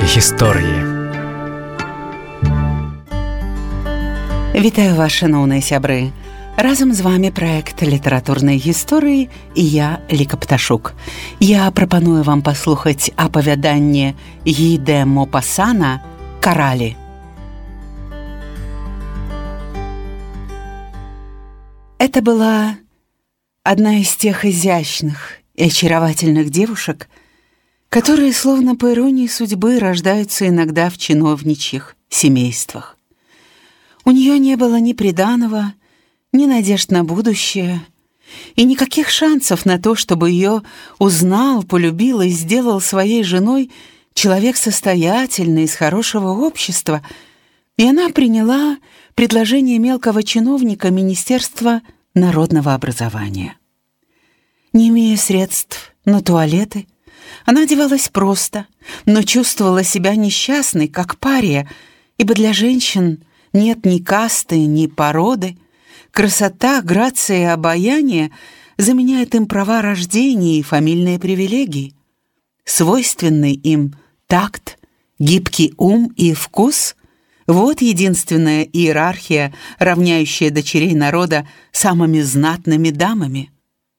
гісторыі. Вітаю вас, шаноўныя сябры. Разам з вами праект літаратурнай гісторыі і я, Ліка Пташук. Я прапаную вам паслухаць апавяданне Гі де Мопассана «Каралі». Это была одна из тех изящных и очаровательных девушек, которые, словно по иронии судьбы, рождаются иногда в чиновничьих семействах. У нее не было ни приданого, ни надежд на будущее, и никаких шансов на то, чтобы ее узнал, полюбил и сделал своей женой человек состоятельный, из хорошего общества, и она приняла предложение мелкого чиновника Министерства народного образования. Не имея средств на туалеты, она одевалась просто, но чувствовала себя несчастной, как пария, ибо для женщин нет ни касты, ни породы. Красота, грация и обаяние заменяют им права рождения и фамильные привилегии. Свойственный им такт, гибкий ум и вкус — вот единственная иерархия, равняющая дочерей народа самыми знатными дамами.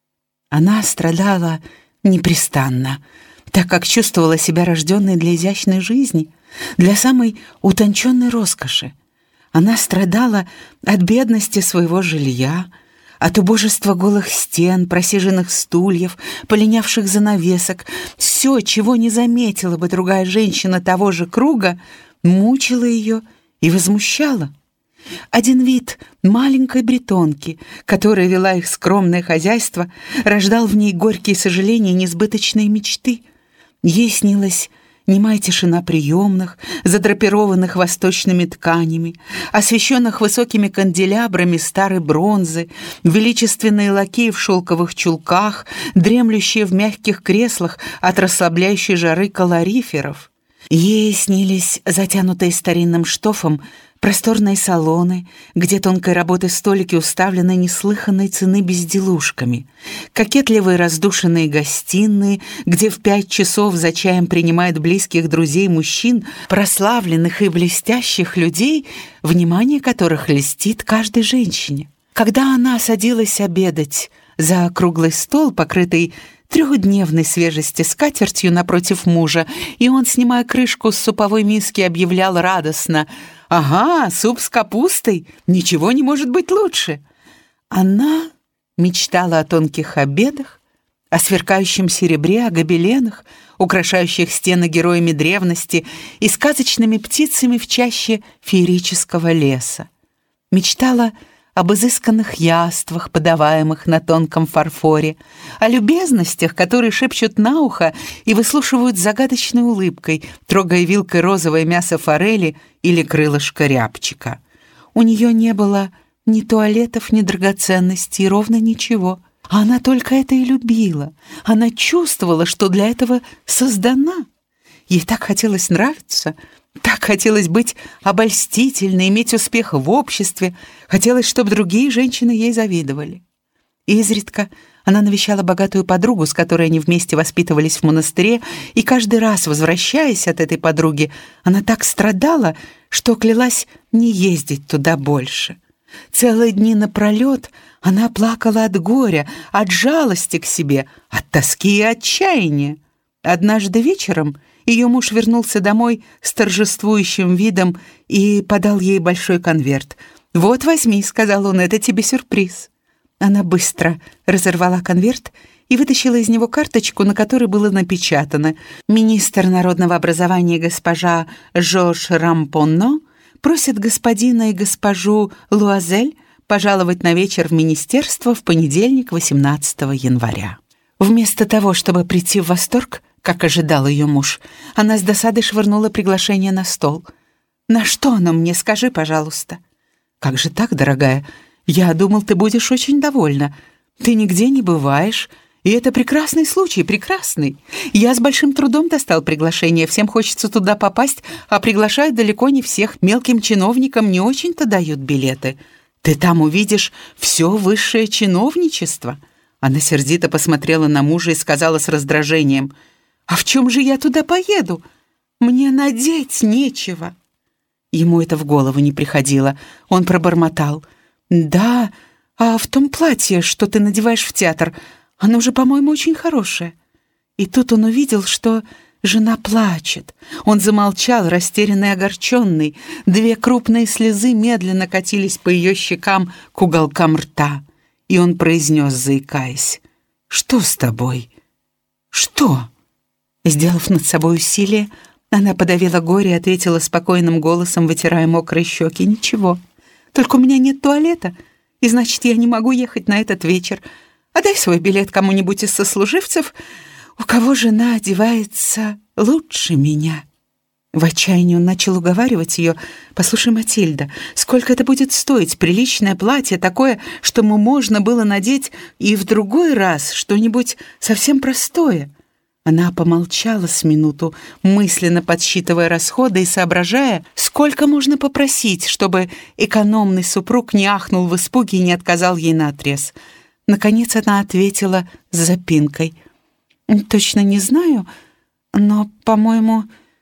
Она страдала непрестанно, так как чувствовала себя рожденной для изящной жизни, для самой утонченной роскоши. Она страдала от бедности своего жилья, от убожества голых стен, просиженных стульев, полинявших занавесок. Все, чего не заметила бы другая женщина того же круга, мучило ее и возмущало. Один вид маленькой бретонки, которая вела их скромное хозяйство, рождал в ней горькие сожаления и несбыточные мечты. Ей снилась немая тишина приемных, задрапированных восточными тканями, освещенных высокими канделябрами старой бронзы, величественные лакеи в шелковых чулках, дремлющие в мягких креслах от расслабляющей жары калориферов. Ей снились затянутые старинным штофом просторные салоны, где тонкой работы столики уставлены неслыханной цены безделушками, кокетливые раздушенные гостиные, где в 5 часов за чаем принимают близких друзей мужчин, прославленных и блестящих людей, внимание которых льстит каждой женщине. Когда она садилась обедать за круглый стол, покрытый 3-дневной свежести скатертью напротив мужа, и он, снимая крышку с суповой миски, объявлял радостно: «Ага, суп с капустой, ничего не может быть лучше». Она мечтала о тонких обедах, о сверкающем серебре, о гобеленах, украшающих стены героями древности, и сказочными птицами в чаще феерического леса. Мечтала об изысканных яствах, подаваемых на тонком фарфоре, о любезностях, которые шепчут на ухо и выслушивают загадочной улыбкой, трогая вилкой розовое мясо форели или крылышко рябчика. У нее не было ни туалетов, ни драгоценностей, ровно ничего. А она только это и любила. Она чувствовала, что для этого создана. Ей так хотелось нравиться, так хотелось быть обольстительной, иметь успех в обществе, хотелось, чтобы другие женщины ей завидовали. Изредка она навещала богатую подругу, с которой они вместе воспитывались в монастыре, и каждый раз, возвращаясь от этой подруги, она так страдала, что клялась не ездить туда больше. Целые дни напролет она плакала от горя, от жалости к себе, от тоски и отчаяния. Однажды вечером ее муж вернулся домой с торжествующим видом и подал ей большой конверт. «Вот, возьми», — сказал он, — «это тебе сюрприз». Она быстро разорвала конверт и вытащила из него карточку, на которой было напечатано: «Министр народного образования госпожа Жорж Рампонно просит господина и госпожу Луазель пожаловать на вечер в министерство в понедельник, 18 января». Вместо того, чтобы прийти в восторг, как ожидал ее муж, она с досадой швырнула приглашение на стол. «На что оно мне, скажи, пожалуйста?» «Как же так, дорогая? Я думал, ты будешь очень довольна. Ты нигде не бываешь, и это прекрасный случай, прекрасный. Я с большим трудом достал приглашение, всем хочется туда попасть, а приглашают далеко не всех, мелким чиновникам не очень-то дают билеты. Ты там увидишь все высшее чиновничество». Она сердито посмотрела на мужа и сказала с раздражением: «А в чем же я туда поеду? Мне надеть нечего». Ему это в голову не приходило. Он пробормотал: «Да, а в том платье, что ты надеваешь в театр, оно же, по-моему, очень хорошее». И тут он увидел, что жена плачет. Он замолчал, растерянный и огорченный. 2 крупные слезы медленно катились по ее щекам к уголкам рта. И он произнес, заикаясь: «Что с тобой? Что?» Сделав над собой усилие, она подавила горе и ответила спокойным голосом, вытирая мокрые щеки: «Ничего, только у меня нет туалета, и значит, я не могу ехать на этот вечер. Отдай свой билет кому-нибудь из сослуживцев, у кого жена одевается лучше меня». В отчаянии он начал уговаривать ее: «Послушай, Матильда, сколько это будет стоить? Приличное платье, такое, что ему можно было надеть и в другой раз, что-нибудь совсем простое». Она помолчала с минуту, мысленно подсчитывая расходы и соображая, сколько можно попросить, чтобы экономный супруг не ахнул в испуге и не отказал ей наотрез. Наконец она ответила с запинкой: «Точно не знаю, но, по-моему,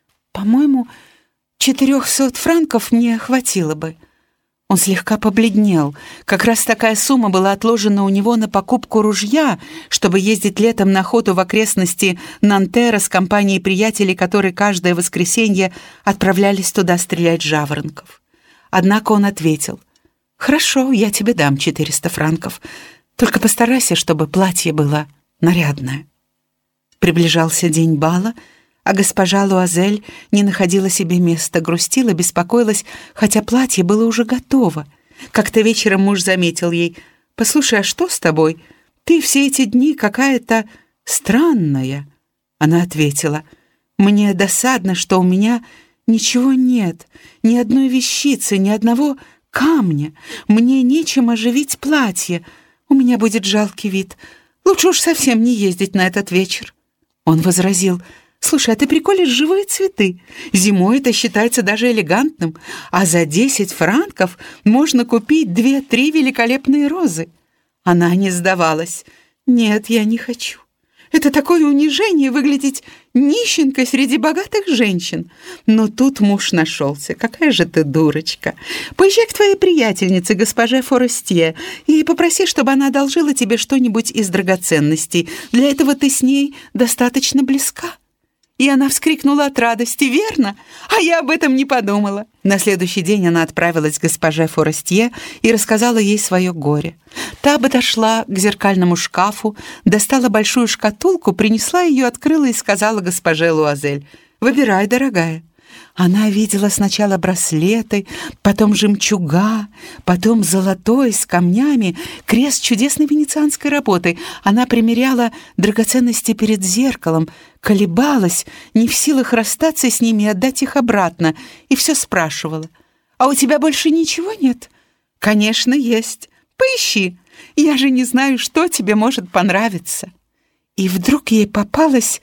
400 франков мне хватило бы». Он слегка побледнел. Как раз такая сумма была отложена у него на покупку ружья, чтобы ездить летом на охоту в окрестности Нантера с компанией приятелей, которые каждое воскресенье отправлялись туда стрелять жаворонков. Однако он ответил: «Хорошо, я тебе дам 400 франков. Только постарайся, чтобы платье было нарядное». Приближался день бала, а госпожа Луазель не находила себе места, грустила, беспокоилась, хотя платье было уже готово. Как-то вечером муж заметил ей: «Послушай, а что с тобой? Ты все эти дни какая-то странная». Она ответила: «Мне досадно, что у меня ничего нет, ни одной вещицы, ни одного камня. Мне нечем оживить платье. У меня будет жалкий вид. Лучше уж совсем не ездить на этот вечер». Он возразил: «Слушай, а ты приколешь живые цветы. Зимой это считается даже элегантным, а за 10 франков можно купить 2-3 великолепные розы». Она не сдавалась. «Нет, я не хочу. Это такое унижение выглядеть нищенкой среди богатых женщин». Но тут муж нашелся. «Какая же ты дурочка. Поезжай к твоей приятельнице, госпоже Форестье, и попроси, чтобы она одолжила тебе что-нибудь из драгоценностей. Для этого ты с ней достаточно близка». И она вскрикнула от радости: «Верно? А я об этом не подумала». На следующий день она отправилась к госпоже Форестье и рассказала ей свое горе. Та подошла к зеркальному шкафу, достала большую шкатулку, принесла ее, открыла и сказала госпоже Луазель: «Выбирай, дорогая». Она видела сначала браслеты, потом жемчуга, потом золотой с камнями, крест чудесной венецианской работы. Она примеряла драгоценности перед зеркалом, колебалась, не в силах расстаться с ними и отдать их обратно, и все спрашивала: «А у тебя больше ничего нет?» «Конечно, есть. Поищи. Я же не знаю, что тебе может понравиться». И вдруг ей попалось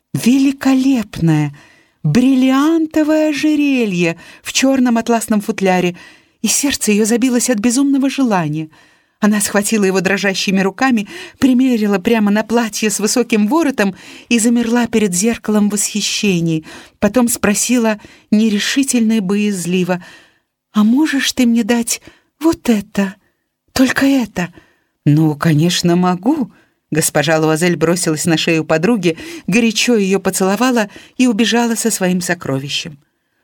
великолепное бриллиантовое ожерелье в черном атласном футляре, и сердце ее забилось от безумного желания. Она схватила его дрожащими руками, примерила прямо на платье с высоким воротом и замерла перед зеркалом в восхищении. Потом спросила нерешительно и боязливо: «А можешь ты мне дать вот это? Только это?» «Ну, конечно, могу». Госпожа Луазель бросилась на шею подруги, горячо ее поцеловала и убежала со своим сокровищем.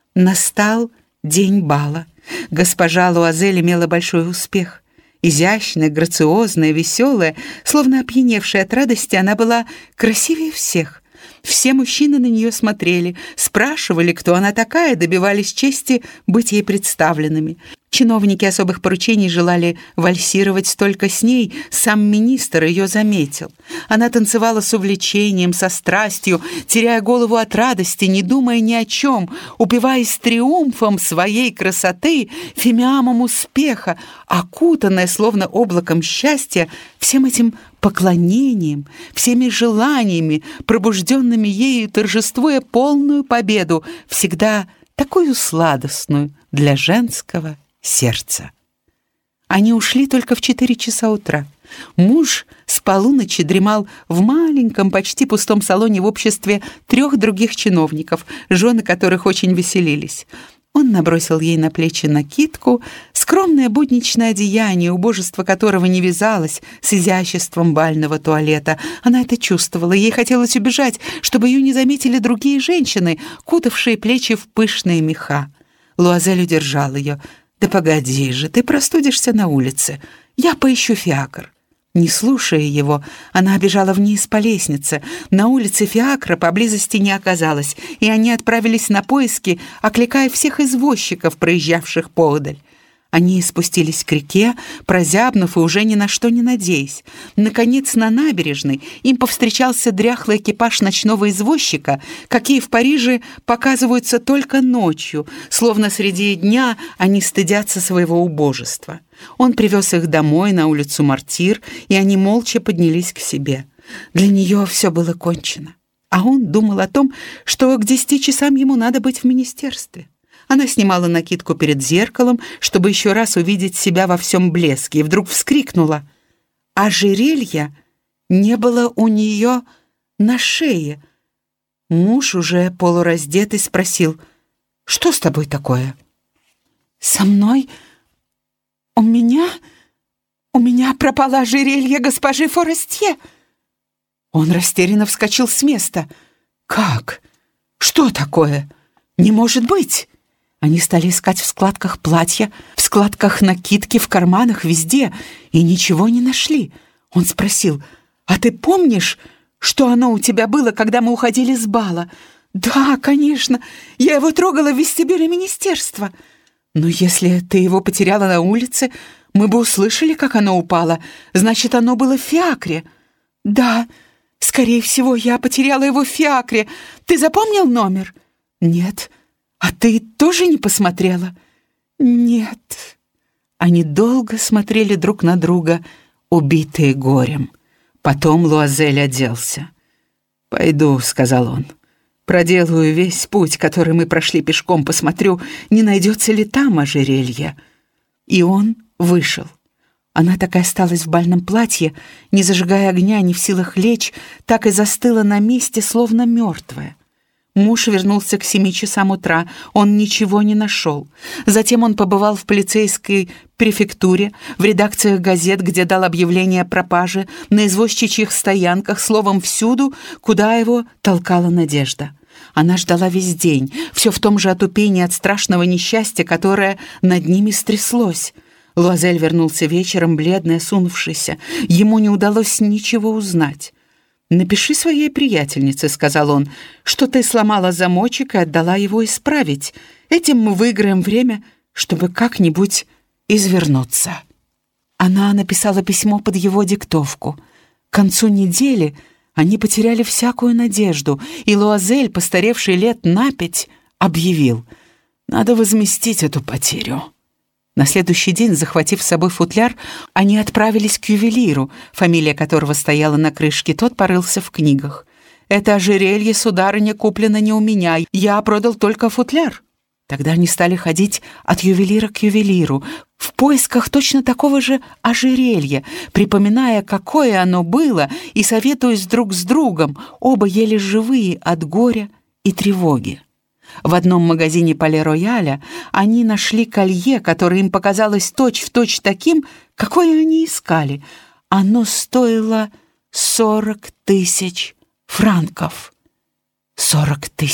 Настал день бала. Госпожа Луазель имела большой успех. Изящная, грациозная, веселая, словно опьяневшая от радости, она была красивее всех. Все мужчины на нее смотрели, спрашивали, кто она такая, добивались чести быть ей представленными. Чиновники особых поручений желали вальсировать только с ней, сам министр ее заметил. Она танцевала с увлечением, со страстью, теряя голову от радости, не думая ни о чем, упиваясь триумфом своей красоты, фимиамом успеха, окутанная словно облаком счастья всем этим поклонением, всеми желаниями, пробужденными ею, торжествуя полную победу, всегда такую сладостную для женского сердца. Они ушли только в 4 часа утра. Муж с полуночи дремал в маленьком, почти пустом салоне в обществе 3 других чиновников, жены которых очень веселились. Он набросил ей на плечи накидку, скромное будничное одеяние, убожество которого не вязалось с изяществом бального туалета. Она это чувствовала, ей хотелось убежать, чтобы ее не заметили другие женщины, кутавшие плечи в пышные меха. Луазель удержал ее. «Да погоди же, ты простудишься на улице. Я поищу фиакр». Не слушая его, она бежала вниз по лестнице. На улице фиакра поблизости не оказалось, и они отправились на поиски, окликая всех извозчиков, проезжавших поодаль. Они спустились к реке, прозябнув и уже ни на что не надеясь. Наконец, на набережной им повстречался дряхлый экипаж ночного извозчика, какие в Париже показываются только ночью, словно среди дня они стыдятся своего убожества. Он привез их домой, на улицу Мартир, и они молча поднялись к себе. Для нее все было кончено. А он думал о том, что к 10 часам ему надо быть в министерстве. Она снимала накидку перед зеркалом, чтобы еще раз увидеть себя во всем блеске, и вдруг вскрикнула. Ожерелья не было у нее на шее. Муж, уже полураздетый, спросил: «Что с тобой такое?» «Со мной? У меня пропало ожерелье госпожи Форестье». Он растерянно вскочил с места. «Как? Что такое? Не может быть!» Они стали искать в складках платья, в складках накидки, в карманах, везде, и ничего не нашли. Он спросил: «А ты помнишь, что оно у тебя было, когда мы уходили с бала?» «Да, конечно, я его трогала в вестибюле министерства». «Но если ты его потеряла на улице, мы бы услышали, как оно упало. Значит, оно было в фиакре». «Да, скорее всего, я потеряла его в фиакре. Ты запомнил номер?» «Нет». «А ты тоже не посмотрела?» «Нет». Они долго смотрели друг на друга, убитые горем. Потом Луазель оделся. «Пойду», — сказал он. «Проделаю весь путь, который мы прошли пешком, посмотрю, не найдется ли там ожерелье». И он вышел. Она так и осталась в бальном платье, не зажигая огня, не в силах лечь, так и застыла на месте, словно мертвая. Муж вернулся к 7 часам утра, он ничего не нашел. Затем он побывал в полицейской префектуре, в редакциях газет, где дал объявление о пропаже, на извозчичьих стоянках, словом, всюду, куда его толкала надежда. Она ждала весь день, все в том же отупении от страшного несчастья, которое над ними стряслось. Луазель вернулся вечером, бледный, осунувшийся. Ему не удалось ничего узнать. «Напиши своей приятельнице», — сказал он, «что ты сломала замочек и отдала его исправить. Этим мы выиграем время, чтобы как-нибудь извернуться». Она написала письмо под его диктовку. К концу недели они потеряли всякую надежду, и Луазель, постаревший лет на 5, объявил: «Надо возместить эту потерю». На следующий день, захватив с собой футляр, они отправились к ювелиру, фамилия которого стояла на крышке. Тот порылся в книгах. «Это ожерелье, сударыня, куплено не у меня. Я продал только футляр». Тогда они стали ходить от ювелира к ювелиру в поисках точно такого же ожерелья, припоминая, какое оно было, и советуясь друг с другом, оба еле живые от горя и тревоги. В одном магазине Пале-Рояля они нашли колье, которое им показалось точь-в-точь таким, какое они искали. Оно стоило 40 000 франков. 40 000.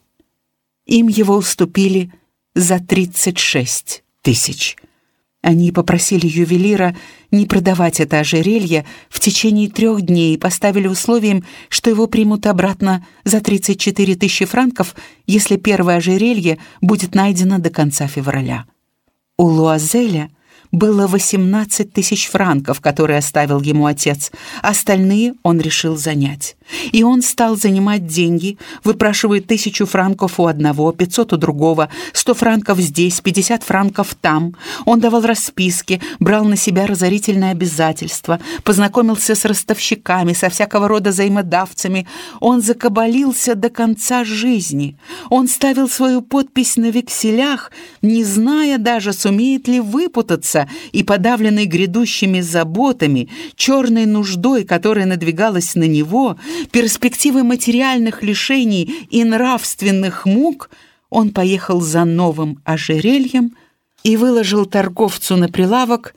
Им его уступили за 36 000. Они попросили ювелира не продавать это ожерелье в течение 3 дней и поставили условием, что его примут обратно за 34 000 франков, если первое ожерелье будет найдено до конца февраля. У Луазеля было 18 000 франков, которые оставил ему отец. Остальные он решил занять. И он стал занимать деньги, выпрашивая 1000 франков у одного, 500 у другого, 100 франков здесь, 50 франков там. Он давал расписки, брал на себя разорительные обязательства, познакомился с ростовщиками, со всякого рода взаимодавцами. Он закабалился до конца жизни. Он ставил свою подпись на векселях, не зная даже, сумеет ли выпутаться, и, подавленный грядущими заботами, черной нуждой, которая надвигалась на него, перспективой материальных лишений и нравственных мук, он поехал за новым ожерельем и выложил торговцу на прилавок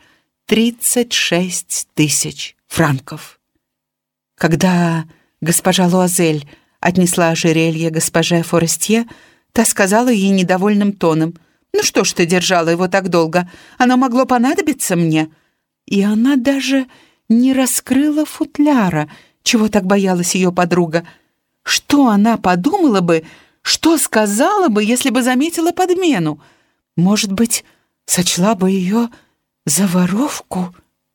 36 000 франков. Когда госпожа Луазель отнесла ожерелье госпоже Форестье, та сказала ей недовольным тоном: «Ну что ж ты держала его так долго? Оно могло понадобиться мне». И она даже не раскрыла футляра, чего так боялась ее подруга. Что она подумала бы, что сказала бы, если бы заметила подмену? Может быть, сочла бы ее за воровку?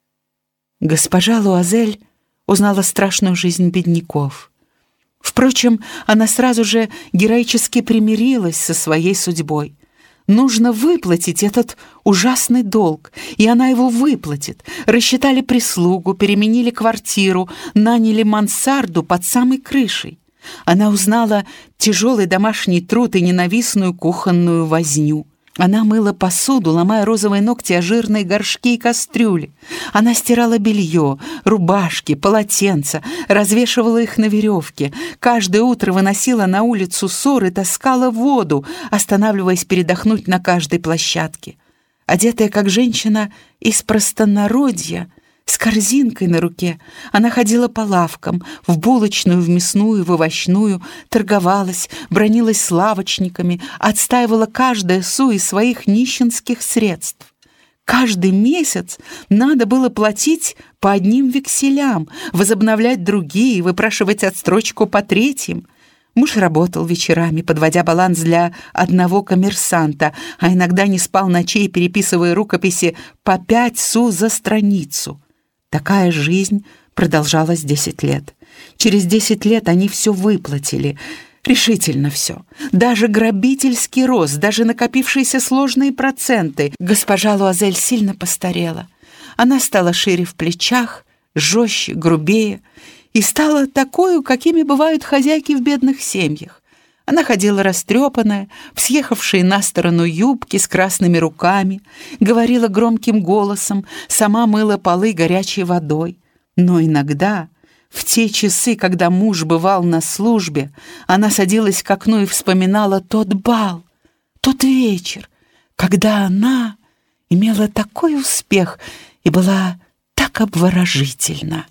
Госпожа Луазель узнала страшную жизнь бедняков. Впрочем, она сразу же героически примирилась со своей судьбой. Нужно выплатить этот ужасный долг, и она его выплатит. Рассчитали прислугу, переменили квартиру, наняли мансарду под самой крышей. Она узнала тяжелый домашний труд и ненавистную кухонную возню. Она мыла посуду, ломая розовые ногти о жирные горшки и кастрюли. Она стирала белье, рубашки, полотенца, развешивала их на веревке. Каждое утро выносила на улицу сор и таскала воду, останавливаясь передохнуть на каждой площадке. Одетая как женщина из простонародья, с корзинкой на руке, она ходила по лавкам, в булочную, в мясную, в овощную, торговалась, бранилась с лавочниками, отстаивала каждое су из своих нищенских средств. Каждый месяц надо было платить по одним векселям, возобновлять другие, выпрашивать отстрочку по третьим. Муж работал вечерами, подводя баланс для одного коммерсанта, а иногда не спал ночей, переписывая рукописи по 5 су за страницу. Такая жизнь продолжалась 10 лет. Через 10 лет они все выплатили. Решительно все. Даже грабительский рост, даже накопившиеся сложные проценты. Госпожа Луазель сильно постарела. Она стала шире в плечах, жестче, грубее, и стала такою, какими бывают хозяйки в бедных семьях. Она ходила растрепанная, в съехавшие на сторону юбки с красными руками, говорила громким голосом, сама мыла полы горячей водой. Но иногда, в те часы, когда муж бывал на службе, она садилась к окну и вспоминала тот бал, тот вечер, когда она имела такой успех и была так обворожительна.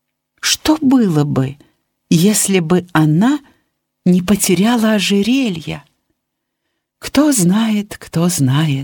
Что было бы, если бы она не потеряла ожерелья? Кто знает, кто знает.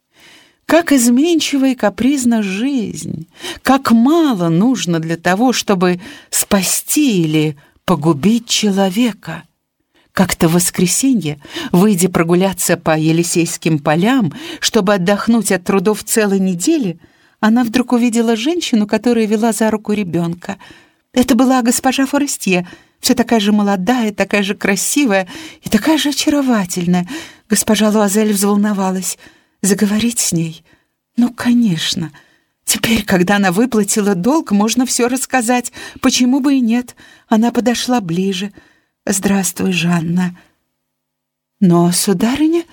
Как изменчива и капризна жизнь, как мало нужно для того, чтобы спасти или погубить человека. Как-то в воскресенье, выйдя прогуляться по Елисейским полям, чтобы отдохнуть от трудов целой недели, она вдруг увидела женщину, которая вела за руку ребенка. Это была госпожа Форестье, все такая же молодая, такая же красивая и такая же очаровательная. Госпожа Луазель взволновалась. Заговорить с ней? Ну, конечно. Теперь, когда она выплатила долг, можно все рассказать. Почему бы и нет? Она подошла ближе. «Здравствуй, Жанна». «Но, сударыня,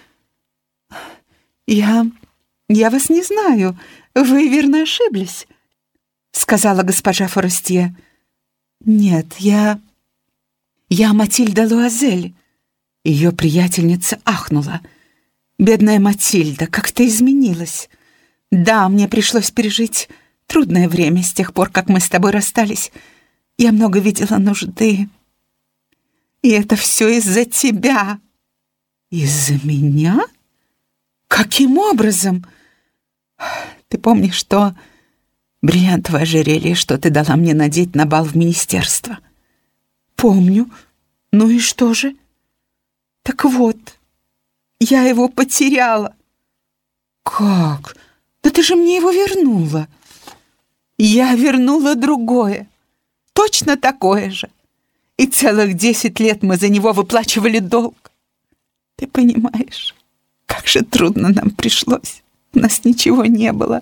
я вас не знаю. Вы, верно, ошиблись», — сказала госпожа Форестье. «Нет, я Матильда Луазель». Ее приятельница ахнула. «Бедная Матильда, как ты изменилась! Да, мне пришлось пережить трудное время с тех пор, как мы с тобой расстались. Я много видела нужды. И это все из-за тебя». «Из-за меня? Каким образом? Ты помнишь то бриллиантовое ожерелье, что ты дала мне надеть на бал в министерство?» «Помню. Ну и что же?» «Так вот, я его потеряла». «Как? Да ты же мне его вернула». «Я вернула другое, точно такое же. и целых 10 лет мы за него выплачивали долг. Ты понимаешь, как же трудно нам пришлось. У нас ничего не было.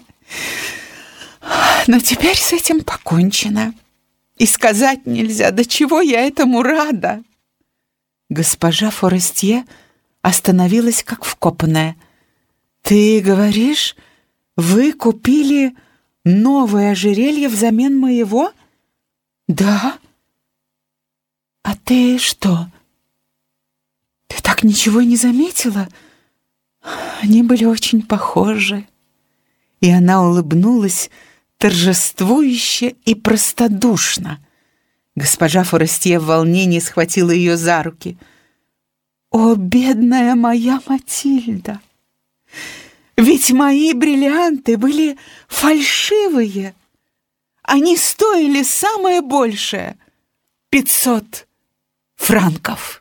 Но теперь с этим покончено. И сказать нельзя, до чего я этому рада. Госпожа Форестье остановилась как вкопанная. Ты говоришь, вы купили новое ожерелье взамен моего? Да. А ты что? Ты так ничего не заметила? Они были очень похожи. И она улыбнулась торжествующе и простодушно. Госпожа Форестье в волнении схватила ее за руки. «О, бедная моя Матильда! Ведь мои бриллианты были фальшивые. Они стоили самое большее — 500 франков».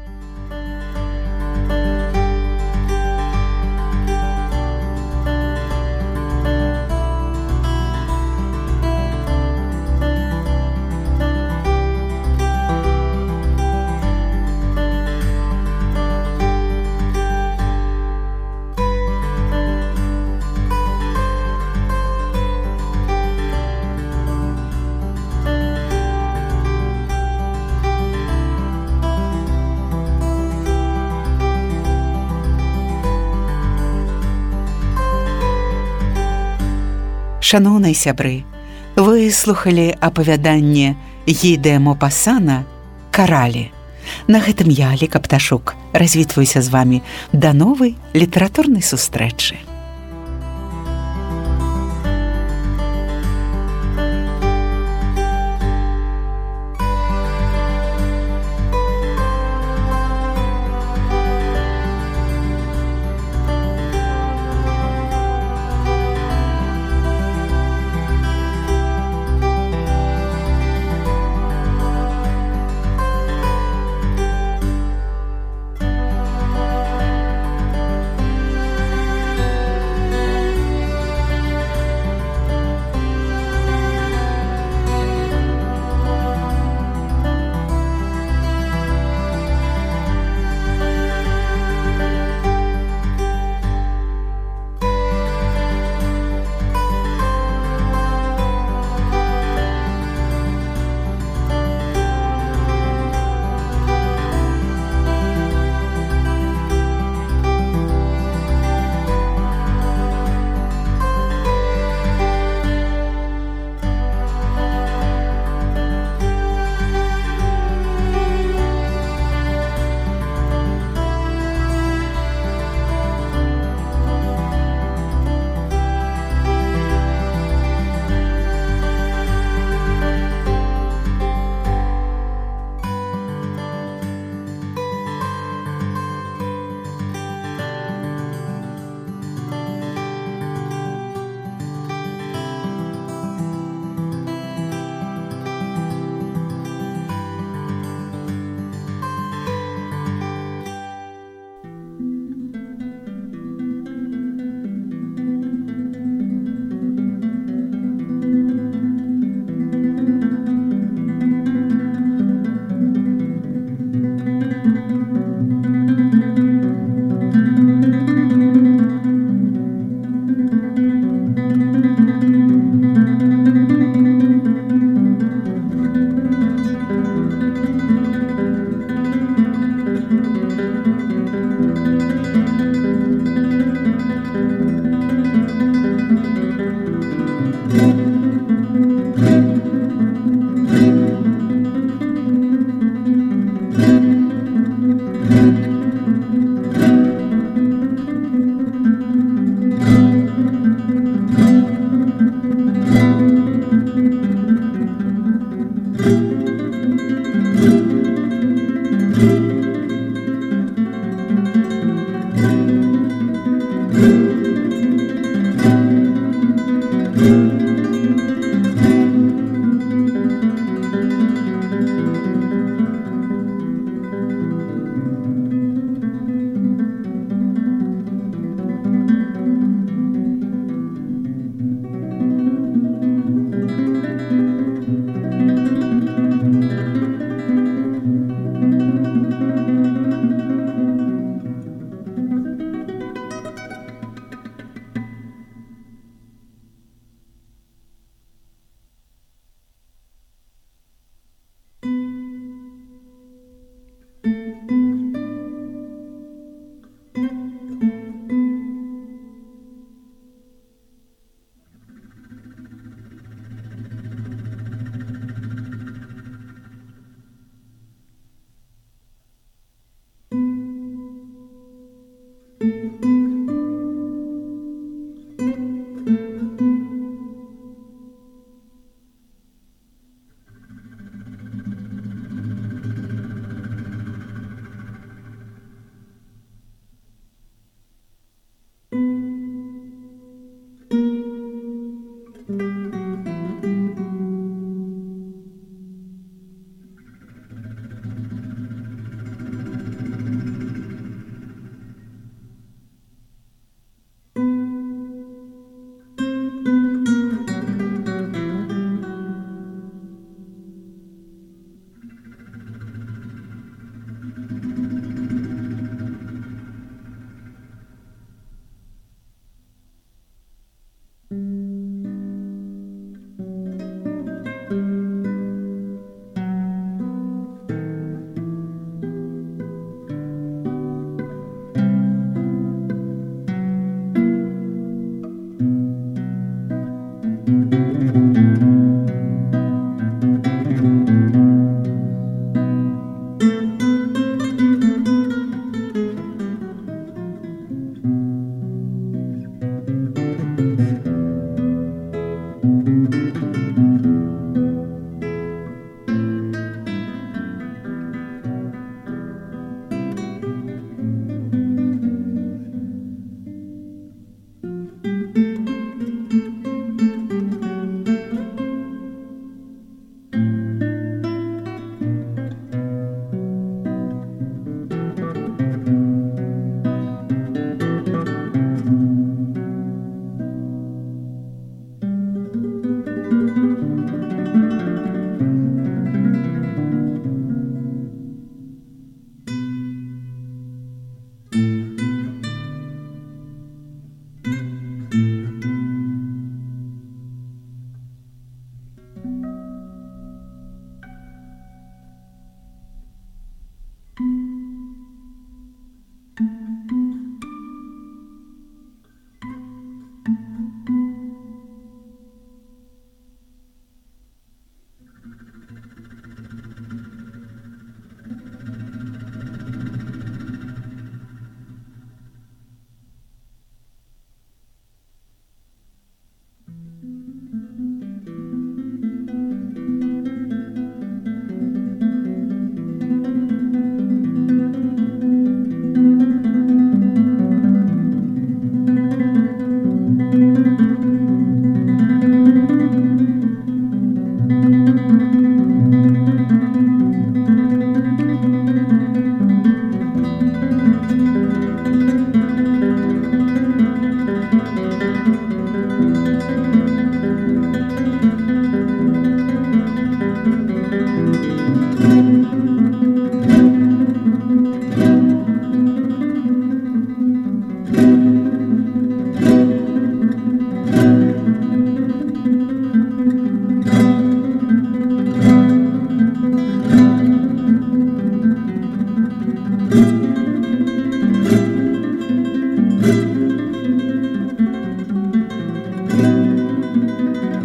Шановні сябры, ви слухали апавяданне Гі Мопассана «Каралі». На гэтым я, Аліка Пташук, развітваюся з вами да новай літаратурнай сустрэчы.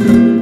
Thank you.